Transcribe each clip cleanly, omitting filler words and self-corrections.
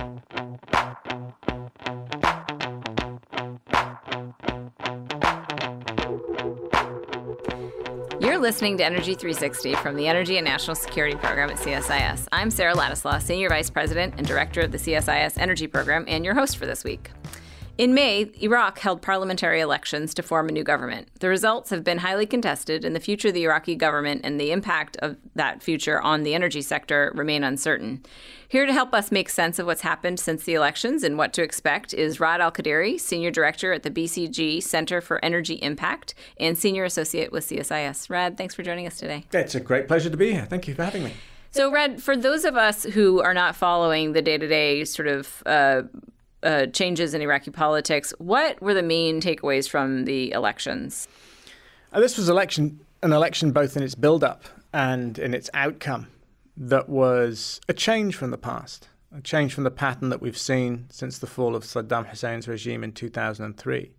You're listening to Energy 360 from the Energy and National Security Program at CSIS. I'm Sarah Ladislaw, Senior Vice President and Director of the CSIS Energy Program, and your host for this week. In May, Iraq held parliamentary elections to form a new government. The results have been highly contested, and the future of the Iraqi government and the impact of that future on the energy sector remain uncertain. Here to help us make sense of what's happened since the elections and what to expect is Rad Al-Qadiri, Senior Director at the BCG Center for Energy Impact and Senior Associate with CSIS. Rad, thanks for joining us today. It's a great pleasure to be here. Thank you for having me. So, Rad, for those of us who are not following the day-to-day sort of changes in Iraqi politics, what were the main takeaways from the elections? This was an election both in its build-up and in its outcome that was a change from the past, a change from the pattern that we've seen since the fall of Saddam Hussein's regime in 2003.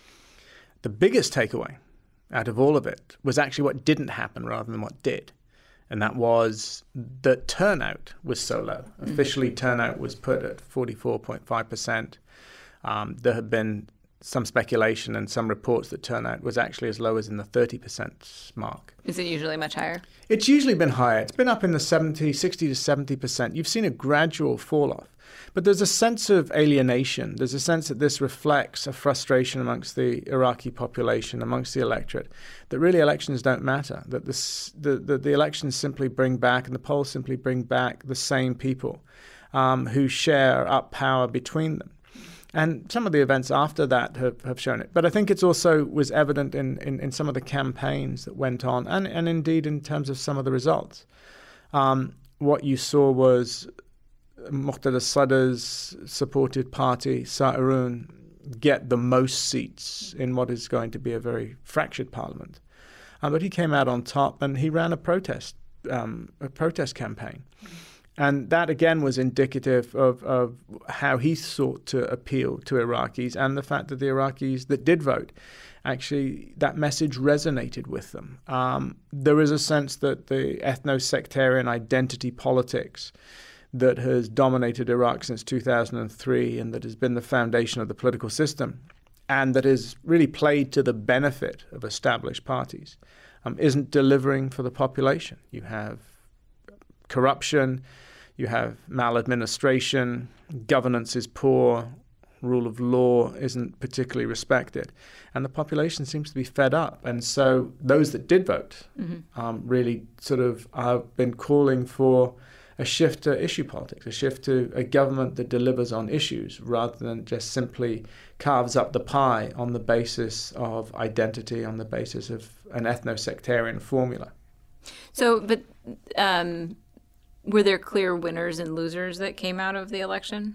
The biggest takeaway out of all of it was actually what didn't happen rather than what did. And that was that turnout was so low. Officially, turnout was put at 44.5%. There had been some speculation and some reports that turnout was actually as low as in the 30% mark. Is it usually much higher? It's usually been higher. It's been up in the 60 to 70%. You've seen a gradual fall off. But there's a sense of alienation. There's a sense that this reflects a frustration amongst the Iraqi population, amongst the electorate, that really elections don't matter, that the elections simply bring back, and the polls simply bring back the same people who share up power between them. And some of the events after that have shown it. But I think it's also was evident in some of the campaigns that went on, and indeed in terms of some of the results. What you saw was Muqtada Sadr's supported party, Sa'irun, get the most seats in what is going to be a very fractured parliament. But he came out on top, and he ran a protest campaign. And that, again, was indicative of how he sought to appeal to Iraqis, and the fact that the Iraqis that did vote, actually, that message resonated with them. There is a sense that the ethno-sectarian identity politics that has dominated Iraq since 2003 and that has been the foundation of the political system and that has really played to the benefit of established parties isn't delivering for the population. You have corruption, you have maladministration, governance is poor, rule of law isn't particularly respected, and the population seems to be fed up. And so those that did vote really sort of have been calling for a shift to issue politics, a shift to a government that delivers on issues rather than just simply carves up the pie on the basis of identity, on the basis of an ethno-sectarian formula. So, but were there clear winners and losers that came out of the election?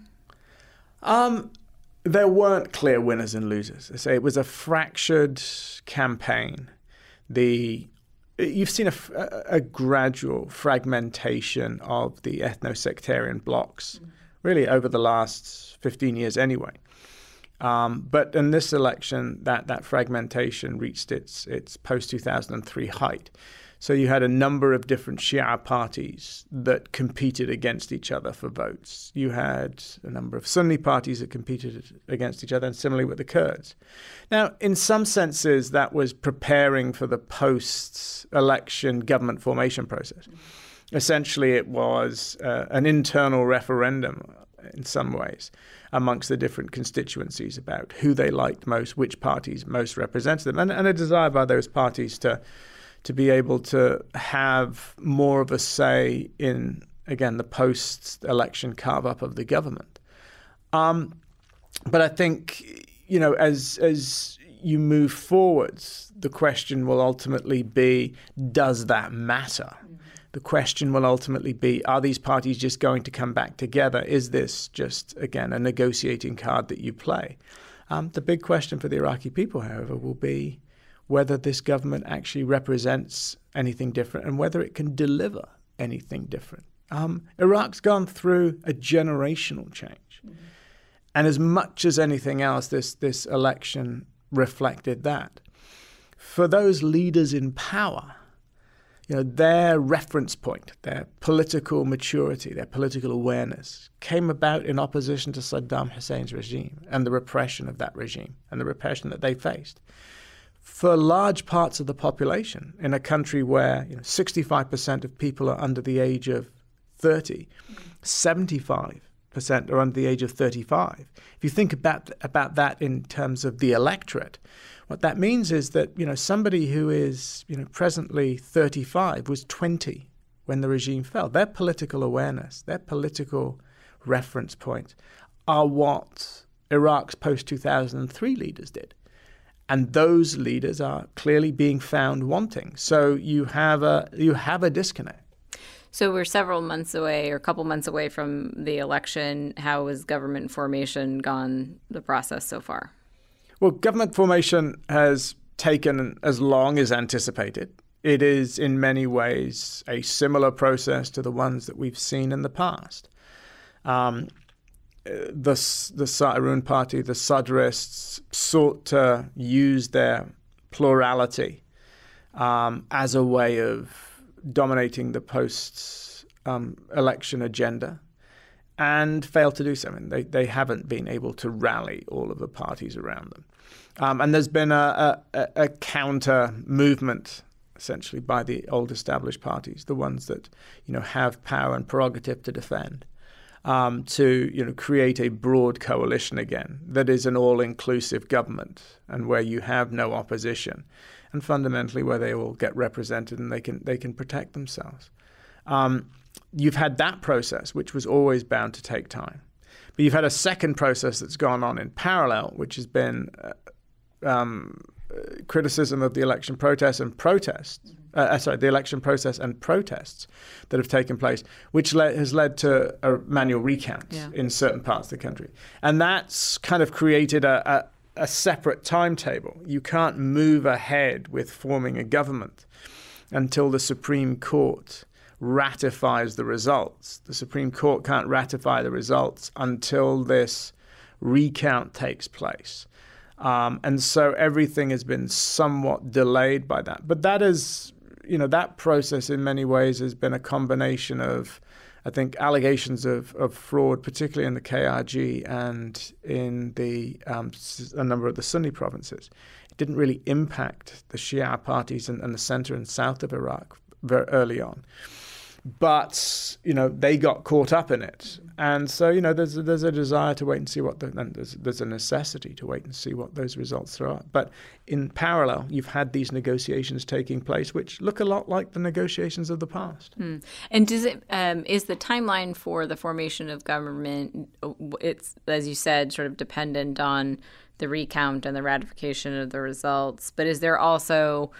There weren't clear winners and losers. I say it was a fractured campaign. You've seen a gradual fragmentation of the ethno-sectarian blocs, really over the last 15 years anyway. But in this election, that fragmentation reached its post-2003 height. So you had a number of different Shia parties that competed against each other for votes. You had a number of Sunni parties that competed against each other, and similarly with the Kurds. Now, in some senses, that was preparing for the post-election government formation process. Essentially, it was an internal referendum in some ways amongst the different constituencies about who they liked most, which parties most represented them, and a desire by those parties to be able to have more of a say in, again, the post-election carve-up of the government. But I think, as you move forwards, the question will ultimately be, does that matter? The question will ultimately be, are these parties just going to come back together? Is this just, again, a negotiating card that you play? The big question for the Iraqi people, however, will be whether this government actually represents anything different and whether it can deliver anything different. Iraq's gone through a generational change. Mm-hmm. And as much as anything else, this election reflected that. For those leaders in power, their reference point, their political maturity, their political awareness came about in opposition to Saddam Hussein's regime and the repression of that regime and the repression that they faced. For large parts of the population in a country where 65% of people are under the age of 30, 75% are under the age of 35. If you think about that in terms of the electorate, what that means is that somebody who is presently 35 was 20 when the regime fell. Their political awareness, their political reference point are what Iraq's post-2003 leaders did. And those leaders are clearly being found wanting. So you have a disconnect. So we're several months away or a couple months away from the election. How has government formation gone, the process so far? Well, government formation has taken as long as anticipated. It is in many ways a similar process to the ones that we've seen in the past. The Sa'irun party, the Sadrists, sought to use their plurality as a way of dominating the post-election agenda and failed to do so. I mean, they haven't been able to rally all of the parties around them. And there's been a counter movement, essentially, by the old established parties, the ones that have power and prerogative to defend, to create a broad coalition again that is an all-inclusive government and where you have no opposition, and fundamentally where they all get represented and they can protect themselves. You've had that process, which was always bound to take time. But you've had a second process that's gone on in parallel, which has been criticism of the election protests and the election process and protests that have taken place, which has led to a manual recount in certain parts of the country. And that's kind of created a separate timetable. You can't move ahead with forming a government until the Supreme Court ratifies the results. The Supreme Court can't ratify the results until this recount takes place. And so everything has been somewhat delayed by that. But that is, that process in many ways has been a combination of, I think, allegations of fraud, particularly in the KRG and in a number of the Sunni provinces. It didn't really impact the Shia parties and the center and south of Iraq very early on. But, they got caught up in it. And so, there's a desire to wait and see there's a necessity to wait and see what those results are. But in parallel, you've had these negotiations taking place, which look a lot like the negotiations of the past. And does it, is the timeline for the formation of government, it's, as you said, sort of dependent on the recount and the ratification of the results, but is there also,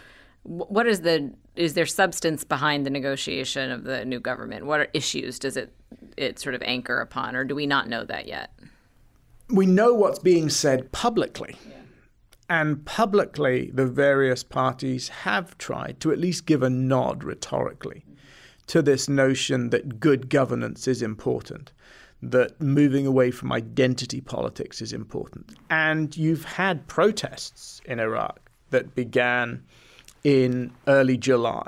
is there substance behind the negotiation of the new government? What are issues does it sort of anchor upon, or do we not know that yet? We know what's being said publicly. Yeah. And publicly, the various parties have tried to at least give a nod rhetorically to this notion that good governance is important, that moving away from identity politics is important. And you've had protests in Iraq that began in early July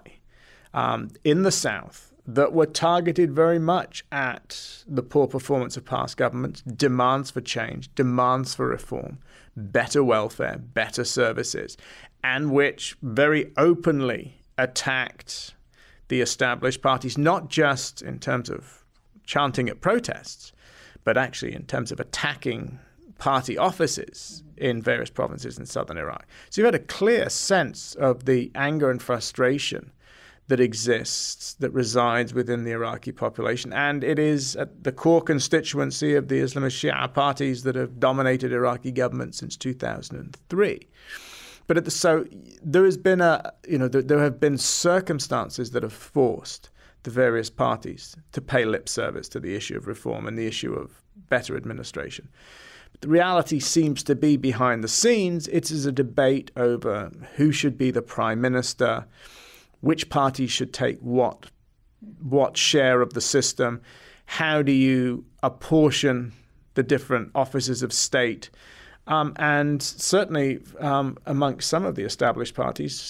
in the south that were targeted very much at the poor performance of past governments, demands for change, demands for reform, better welfare, better services, and which very openly attacked the established parties, not just in terms of chanting at protests, but actually in terms of attacking party offices in various provinces in southern Iraq. So you've had a clear sense of the anger and frustration that exists, that resides within the Iraqi population. And it is at the core constituency of the Islamist Shia parties that have dominated Iraqi government since 2003. But so there has been there have been circumstances that have forced the various parties to pay lip service to the issue of reform and the issue of better administration. But the reality seems to be behind the scenes, it is a debate over who should be the prime minister, which parties should take what share of the system, how do you apportion the different offices of state, and certainly amongst some of the established parties,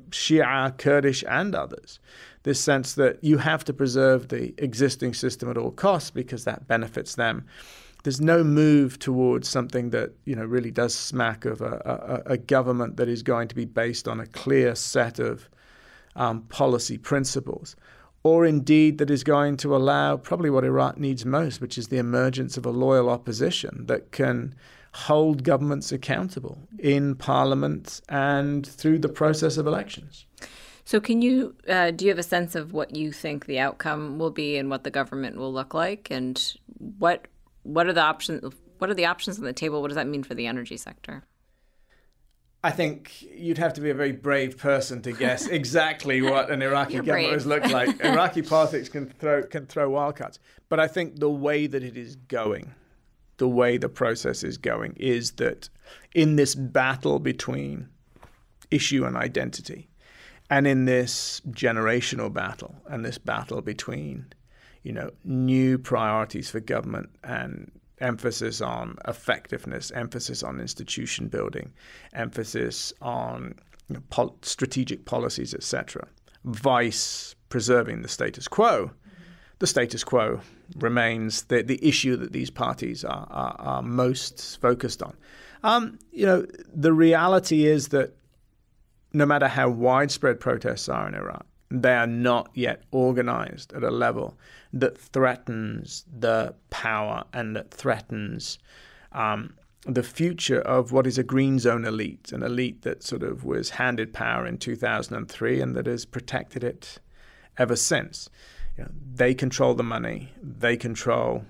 Shia, Kurdish, and others. This sense that you have to preserve the existing system at all costs because that benefits them. There's no move towards something that really does smack of a government that is going to be based on a clear set of policy principles, or indeed that is going to allow probably what Iraq needs most, which is the emergence of a loyal opposition that can hold governments accountable in parliament and through the process of elections. So do you have a sense of what you think the outcome will be and what the government will look like, and what are the options? What are the options on the table? What does that mean for the energy sector? I think you'd have to be a very brave person to guess exactly what an Iraqi government has looked like. Iraqi politics can throw wildcards. But I think the way that it is going, the way the process is going, is that in this battle between issue and identity, and in this generational battle, and this battle between new priorities for government and emphasis on effectiveness, emphasis on institution building, emphasis on strategic policies, etc., vice preserving the status quo. The status quo remains the issue that these parties are most focused on. The reality is that no matter how widespread protests are in Iraq, they are not yet organized at a level that threatens the power and that threatens the future of what is a green zone elite, an elite that sort of was handed power in 2003 and that has protected it ever since. They control the money, they control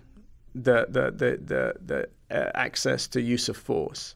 the access to use of force,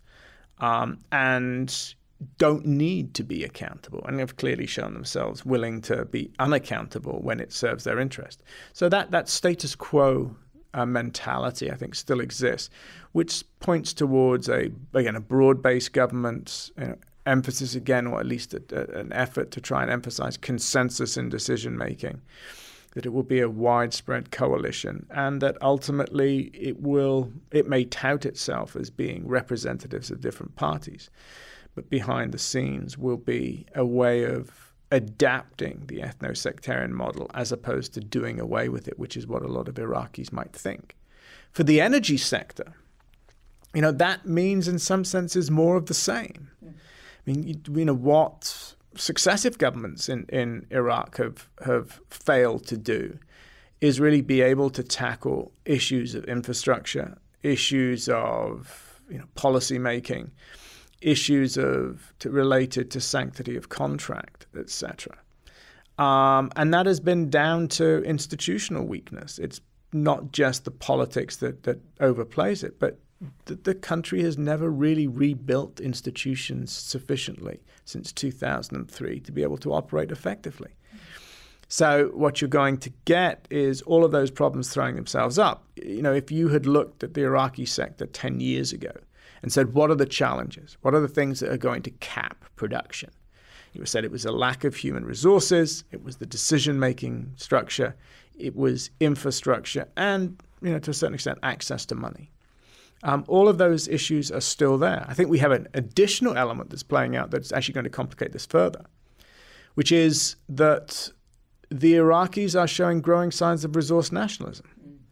and don't need to be accountable, and have clearly shown themselves willing to be unaccountable when it serves their interest. So that status quo mentality, I think, still exists, which points towards a broad-based government, emphasis again, or at least an effort to try and emphasize consensus in decision-making, that it will be a widespread coalition, and that ultimately it may tout itself as being representatives of different parties. But behind the scenes will be a way of adapting the ethno-sectarian model as opposed to doing away with it, which is what a lot of Iraqis might think. For the energy sector, that means in some senses more of the same. I mean, what successive governments in Iraq have failed to do is really be able to tackle issues of infrastructure, issues of policy making, issues related to sanctity of contract, etc. And that has been down to institutional weakness. It's not just the politics that overplays it, but the country has never really rebuilt institutions sufficiently since 2003 to be able to operate effectively. So what you're going to get is all of those problems throwing themselves up. If you had looked at the Iraqi sector 10 years ago and said, what are the challenges? What are the things that are going to cap production? You said it was a lack of human resources, it was the decision-making structure, it was infrastructure, and, to a certain extent, access to money. All of those issues are still there. I think we have an additional element that's playing out that's actually going to complicate this further, which is that the Iraqis are showing growing signs of resource nationalism.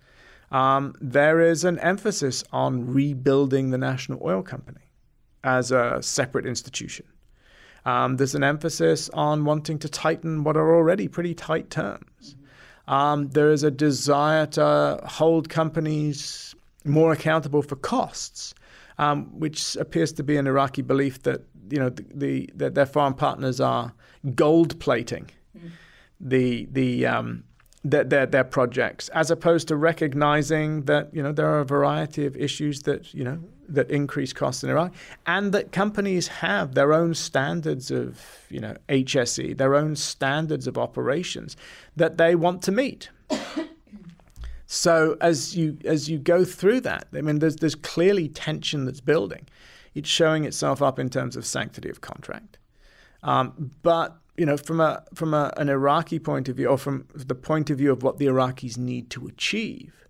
There is an emphasis on rebuilding the National Oil Company as a separate institution. There's an emphasis on wanting to tighten what are already pretty tight terms. There is a desire to hold companies more accountable for costs, which appears to be an Iraqi belief that that their foreign partners are gold plating their projects, as opposed to recognizing that there are a variety of issues that increase costs in Iraq, and that companies have their own standards of HSE, their own standards of operations that they want to meet. So as you go through that, there's clearly tension that's building. It's showing itself up in terms of sanctity of contract, but from an Iraqi point of view, or from the point of view of what the Iraqis need to achieve,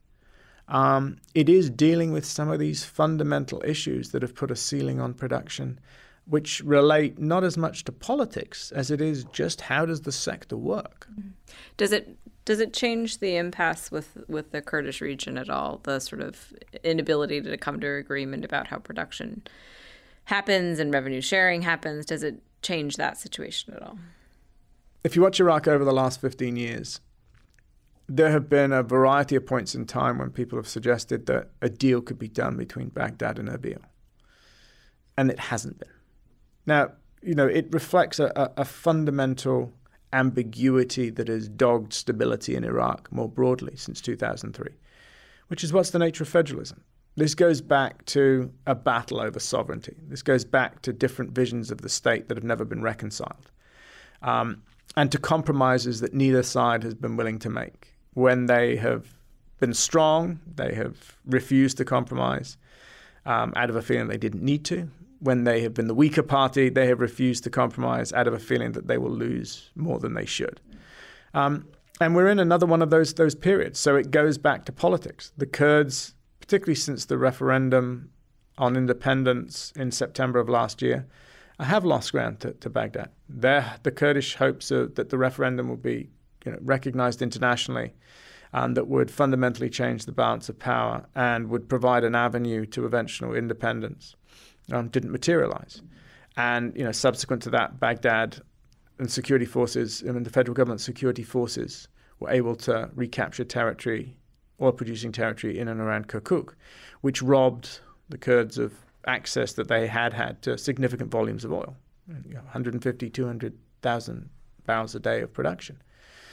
it is dealing with some of these fundamental issues that have put a ceiling on production which relate not as much to politics as it is just how does the sector work. Does it change the impasse with the Kurdish region at all, the sort of inability to come to agreement about how production happens and revenue sharing happens? Does it change that situation at all? If you watch Iraq over the last 15 years, there have been a variety of points in time when people have suggested that a deal could be done between Baghdad and Erbil. And it hasn't been. Now, it reflects a fundamental ambiguity that has dogged stability in Iraq more broadly since 2003, which is what's the nature of federalism. This goes back to a battle over sovereignty. This goes back to different visions of the state that have never been reconciled, and to compromises that neither side has been willing to make. When they have been strong, they have refused to compromise out of a feeling they didn't need to. When they have been the weaker party, they have refused to compromise out of a feeling that they will lose more than they should. And we're in another one of those periods. So it goes back to politics. The Kurds, particularly since the referendum on independence in September of last year, have lost ground to Baghdad. The Kurdish hopes are that the referendum will be recognized internationally, that would fundamentally change the balance of power and would provide an avenue to eventual independence. Didn't materialize. And, subsequent to that, Baghdad and security forces, the federal government security forces were able to recapture territory, oil-producing territory in and around Kirkuk, which robbed the Kurds of access that they had to significant volumes of oil, 150, 200,000 barrels a day of production.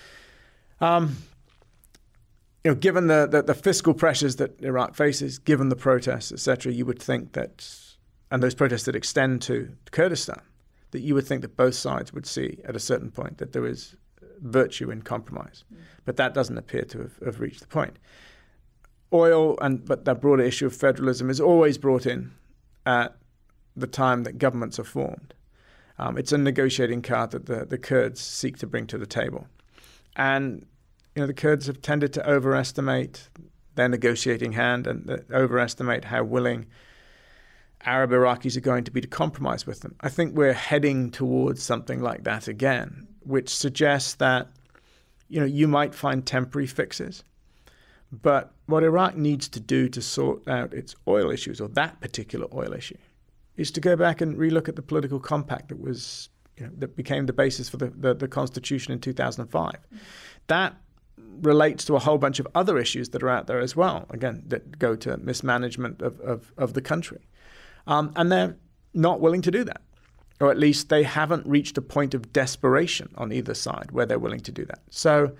Given the fiscal pressures that Iraq faces, given the protests, etc., you would think that, and those protests that extend to Kurdistan, that you would think that both sides would see at a certain point that there is virtue in compromise. But that doesn't appear to have reached the point. Oil, but that broader issue of federalism is always brought in at the time that governments are formed. It's a negotiating card that the Kurds seek to bring to the table. And the Kurds have tended to overestimate their negotiating hand and overestimate how willing Arab Iraqis are going to be to compromise with them. I think we're heading towards something like that again, which suggests that, you might find temporary fixes. But what Iraq needs to do to sort out its oil issues, or that particular oil issue, is to go back and relook at the political compact that was, that became the basis for the Constitution in 2005. That relates to a whole bunch of other issues that are out there as well, again, that go to mismanagement of the country. And they're not willing to do that. Or at least they haven't reached a point of desperation on either side where they're willing to do that. So,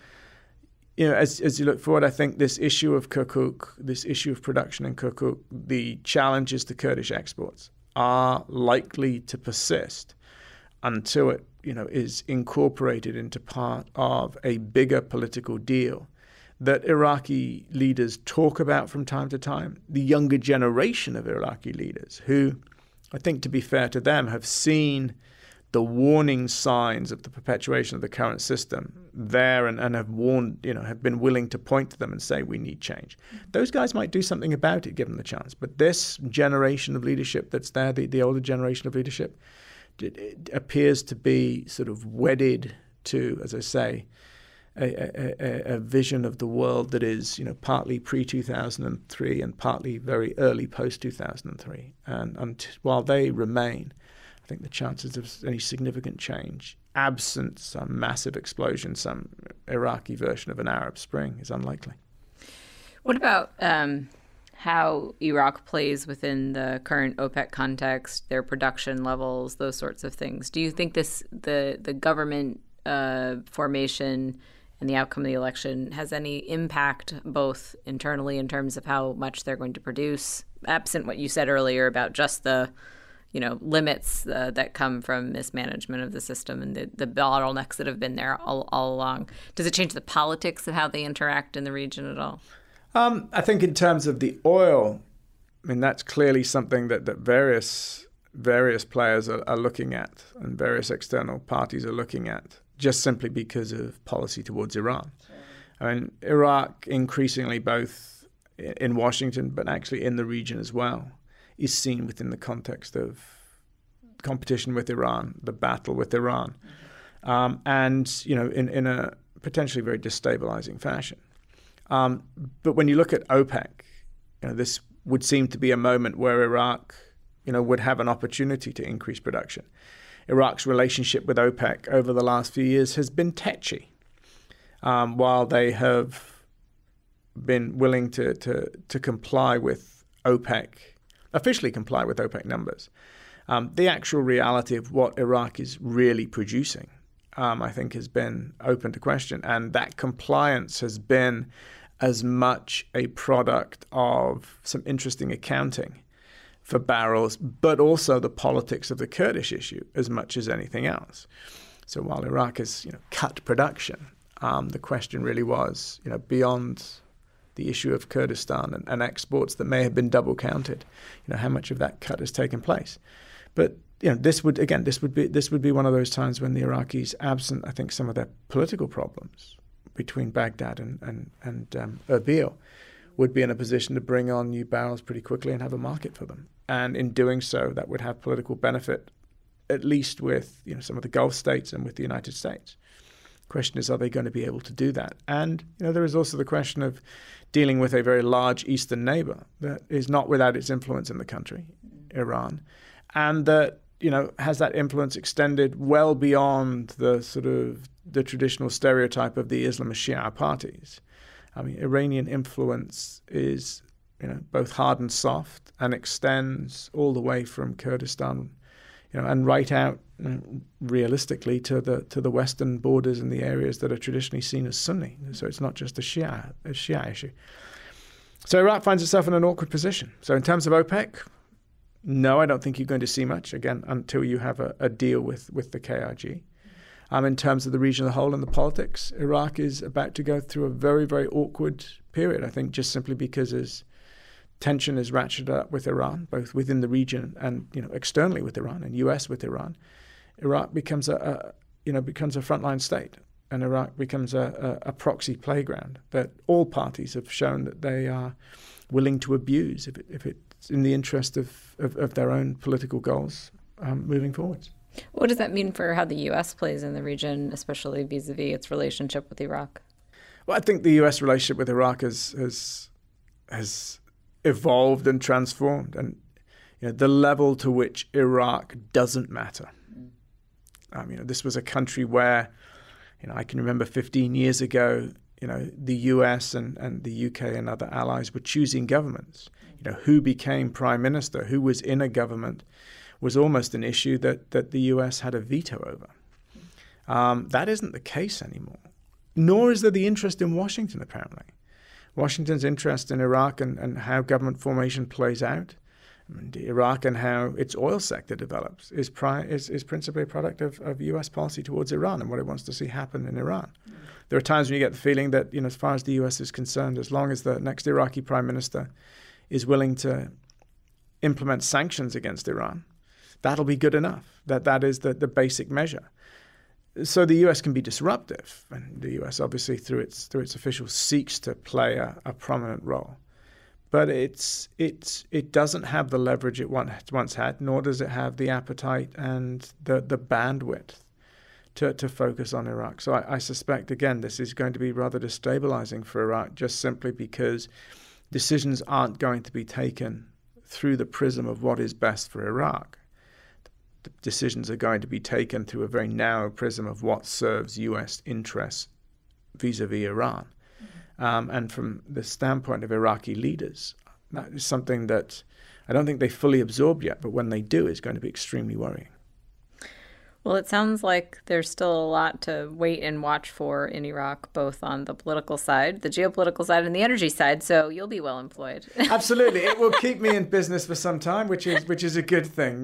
as you look forward, I think this issue of Kirkuk, this issue of production in Kirkuk, the challenges to Kurdish exports are likely to persist until it, is incorporated into part of a bigger political deal that Iraqi leaders talk about from time to time. The younger generation of Iraqi leaders who, I think to be fair to them, have seen the warning signs of the perpetuation of the current system there and have warned, have been willing to point to them and say, we need change. Those guys might do something about it, given the chance. But this generation of leadership that's there, the older generation of leadership, it appears to be sort of wedded to, as I say, a vision of the world that is, partly pre-2003 and partly very early post-2003. And while they remain, I think the chances of any significant change, absent some massive explosion, some Iraqi version of an Arab Spring, is unlikely. What about how Iraq plays within the current OPEC context, their production levels, those sorts of things? Do you think the government formation and the outcome of the election has any impact both internally in terms of how much they're going to produce, absent what you said earlier about just the limits that come from mismanagement of the system and the bottlenecks that have been there all along? Does it change the politics of how they interact in the region at all? I think in terms of the oil, that's clearly something that various players are looking at and various external parties are looking at, just simply because of policy towards Iran. Sure. Iraq increasingly, both in Washington but actually in the region as well, is seen within the context of competition with Iran, the battle with Iran, and in a potentially very destabilizing fashion. But when you look at OPEC, this would seem to be a moment where Iraq, would have an opportunity to increase production. Iraq's relationship with OPEC over the last few years has been tetchy. While they have been willing to comply with OPEC, officially comply with OPEC numbers, the actual reality of what Iraq is really producing, I think, has been open to question. And that compliance has been as much a product of some interesting accounting for barrels, but also the politics of the Kurdish issue as much as anything else. So while Iraq has cut production, the question really was, beyond the issue of Kurdistan and exports that may have been double counted, how much of that cut has taken place. But this would be one of those times when the Iraqis, absent, I think, some of their political problems between Baghdad and Erbil, would be in a position to bring on new barrels pretty quickly and have a market for them. And in doing so, that would have political benefit, at least with some of the Gulf states and with the United States. The question is, are they going to be able to do that? And there is also the question of dealing with a very large eastern neighbor that is not without its influence in the country, Iran, and that has that influence extended well beyond the traditional stereotype of the Islamist Shia parties. I mean, Iranian influence is both hard and soft, and extends all the way from Kurdistan, and right out realistically to the western borders and the areas that are traditionally seen as Sunni. So it's not just a Shia issue. So Iraq finds itself in an awkward position. So in terms of OPEC, no, I don't think you're going to see much, again, until you have a deal with the KRG. In terms of the region as a whole and the politics, Iraq is about to go through a very, very awkward period, I think, just simply because as tension is ratcheted up with Iran, both within the region and externally with Iran, and U.S. with Iran, Iraq becomes a frontline state, and Iraq becomes a proxy playground that all parties have shown that they are willing to abuse if it's in the interest of their own political goals moving forwards. What does that mean for how the U.S. plays in the region, especially vis-a-vis its relationship with Iraq? Well, I think the U.S. relationship with Iraq has evolved and transformed, and the level to which Iraq doesn't matter. This was a country where, I can remember 15 years ago, the U.S. and the U.K. and other allies were choosing governments. Who became prime minister, who was in a government, was almost an issue that the U.S. had a veto over. That isn't the case anymore, nor is there the interest in Washington, apparently. Washington's interest in Iraq and how government formation plays out, Iraq and how its oil sector develops, is principally a product of U.S. policy towards Iran and what it wants to see happen in Iran. There are times when you get the feeling that, as far as the U.S. is concerned, as long as the next Iraqi prime minister is willing to implement sanctions against Iran, that'll be good enough. That is the basic measure. So the U.S. can be disruptive, and the U.S. obviously through its officials seeks to play a prominent role. But it doesn't have the leverage it once had, nor does it have the appetite and the bandwidth to focus on Iraq. So I suspect, again, this is going to be rather destabilizing for Iraq, just simply because decisions aren't going to be taken through the prism of what is best for Iraq. The decisions are going to be taken through a very narrow prism of what serves U.S. interests vis-a-vis Iran. And from the standpoint of Iraqi leaders, that is something that I don't think they fully absorb yet, but when they do, it's going to be extremely worrying. Well, it sounds like there's still a lot to wait and watch for in Iraq, both on the political side, the geopolitical side, and the energy side. So you'll be well employed. Absolutely. It will keep me in business for some time, which is a good thing,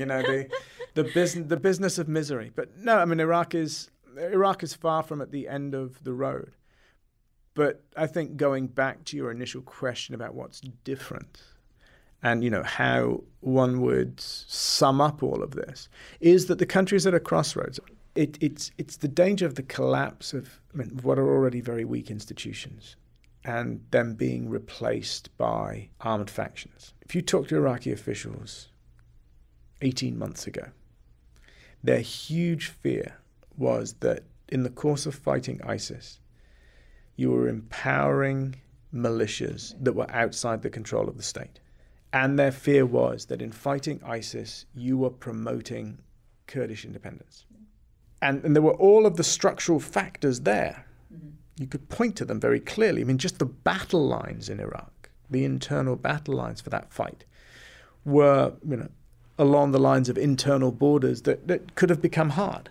the business of misery. But no, Iraq is far from at the end of the road. But I think going back to your initial question about what's different and, how one would sum up all of this, is that the country is at a crossroads. It's the danger of the collapse of what are already very weak institutions and them being replaced by armed factions. If you talk to Iraqi officials 18 months ago, Their huge fear was that in the course of fighting ISIS, you were empowering militias that were outside the control of the state. And their fear was that in fighting ISIS, you were promoting Kurdish independence. And there were all of the structural factors there. Mm-hmm. You could point to them very clearly. I mean, just the battle lines in Iraq, the internal battle lines for that fight, were, along the lines of internal borders that could have become hard.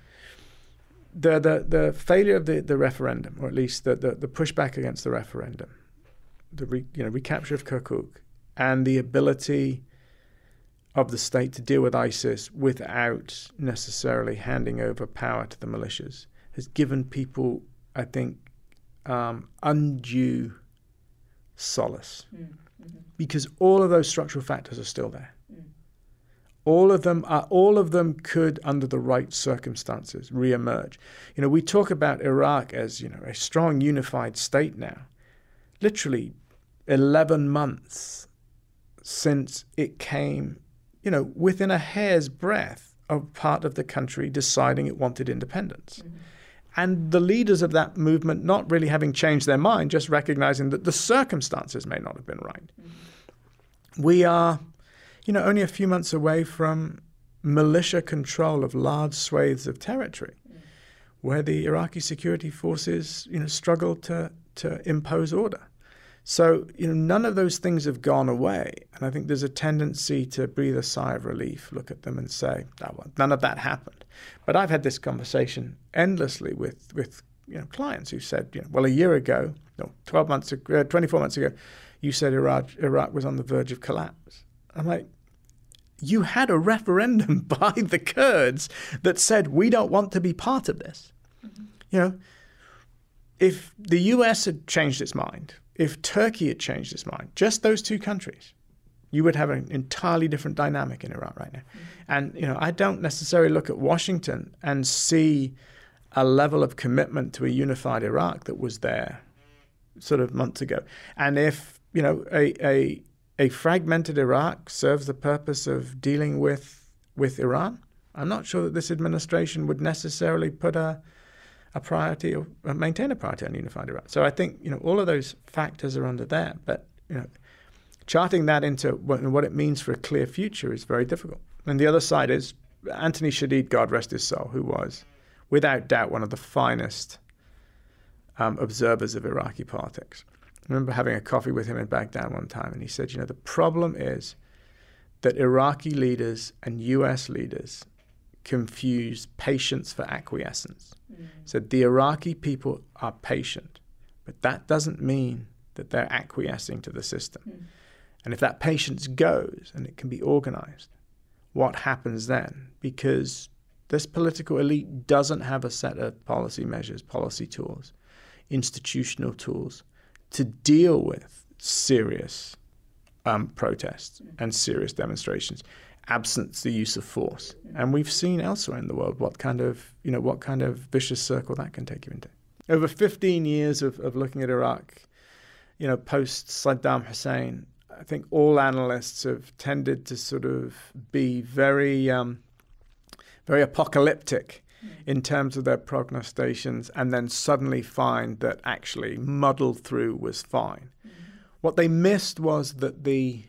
The failure of the referendum, or at least the pushback against the referendum, the recapture of Kirkuk, and the ability of the state to deal with ISIS without necessarily handing over power to the militias has given people, I think, undue solace. Mm-hmm. Because all of those structural factors are still there. Mm. All of them could, under the right circumstances, reemerge. We talk about Iraq as, a strong, unified state now. Literally 11 months since it came, within a hair's breadth of part of the country deciding it wanted independence. Mm-hmm. And the leaders of that movement not really having changed their mind, just recognizing that the circumstances may not have been right. Mm-hmm. We are, only a few months away from militia control of large swathes of territory, where the Iraqi security forces, struggle to impose order. So, none of those things have gone away. And I think there's a tendency to breathe a sigh of relief, look at them and say, oh, well, none of that happened. But I've had this conversation endlessly with clients who said, well, a year ago, 24 months ago, you said Iraq was on the verge of collapse. I'm like, you had a referendum by the Kurds that said, we don't want to be part of this. Mm-hmm. If the US had changed its mind, if Turkey had changed its mind, just those two countries, you would have an entirely different dynamic in Iraq right now. Mm-hmm. And, I don't necessarily look at Washington and see a level of commitment to a unified Iraq that was there sort of months ago. And if, a fragmented Iraq serves the purpose of dealing with Iran, I'm not sure that this administration would necessarily put a priority or maintain a priority on unified Iraq. So I think, all of those factors are under there. But, charting that into what it means for a clear future is very difficult. And the other side is Anthony Shadid, God rest his soul, who was, without doubt, one of the finest observers of Iraqi politics. I remember having a coffee with him in Baghdad one time, and he said, the problem is that Iraqi leaders and U.S. leaders confuse patience for acquiescence. Mm. So the Iraqi people are patient, but that doesn't mean that they're acquiescing to the system. Mm. And if that patience goes and it can be organized, what happens then? Because this political elite doesn't have a set of policy measures, policy tools, institutional tools to deal with serious protests and serious demonstrations, absent the use of force. And we've seen elsewhere in the world what kind of vicious circle that can take you into. Over 15 years of looking at Iraq, post Saddam Hussein, I think all analysts have tended to sort of be very apocalyptic in terms of their prognostications, and then suddenly find that actually muddled through was fine. Mm-hmm. What they missed was that the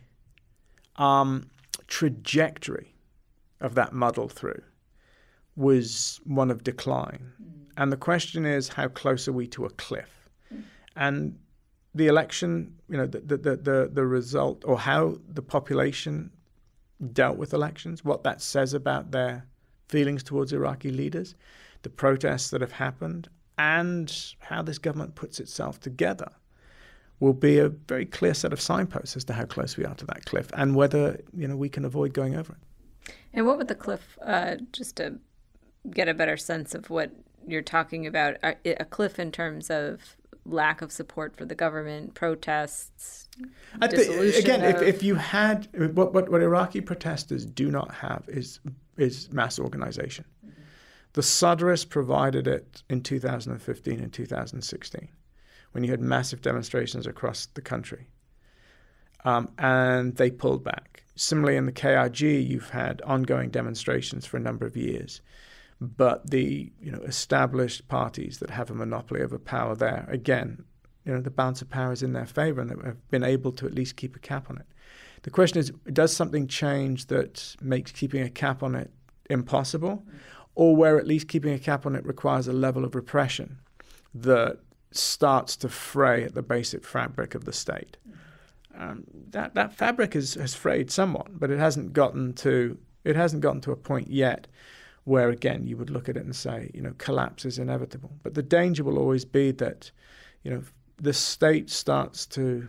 trajectory of that muddle through was one of decline. Mm-hmm. And the question is, how close are we to a cliff? Mm-hmm. And the election, the result, or how the population dealt with elections, what that says about their feelings towards Iraqi leaders, the protests that have happened, and how this government puts itself together will be a very clear set of signposts as to how close we are to that cliff and whether we can avoid going over it. And what would the cliff, just to get a better sense of what you're talking about, a cliff in terms of lack of support for the government, protests, dissolution if you had what Iraqi protesters do not have is mass organization. Mm-hmm. The Sadrists provided it in 2015 and 2016, when you had massive demonstrations across the country, and they pulled back. Similarly, in the KRG, you've had ongoing demonstrations for a number of years. But the established parties that have a monopoly over power there, again, the balance of power is in their favor, and they have been able to at least keep a cap on it. The question is, does something change that makes keeping a cap on it impossible, or where at least keeping a cap on it requires a level of repression that starts to fray at the basic fabric of the state? That fabric has frayed somewhat, but it hasn't gotten to a point yet where, again, you would look at it and say, collapse is inevitable. But the danger will always be that, the state starts to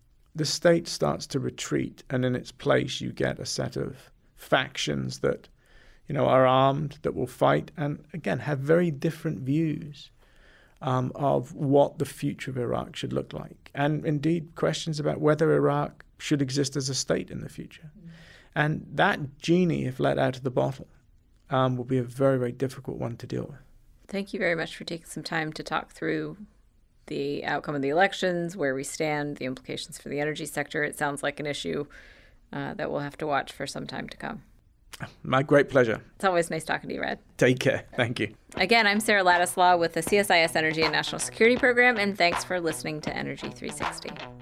retreat, and in its place you get a set of factions that, are armed, that will fight, and again have very different views of what the future of Iraq should look like, and indeed questions about whether Iraq should exist as a state in the future. And that genie, if let out of the bottle, will be a very, very difficult one to deal with. Thank you very much for taking some time to talk through the outcome of the elections, where we stand, the implications for the energy sector. It sounds like an issue that we'll have to watch for some time to come. My great pleasure. It's always nice talking to you, Red. Take care. Thank you. Again, I'm Sarah Ladislaw with the CSIS Energy and National Security Program, and thanks for listening to Energy 360.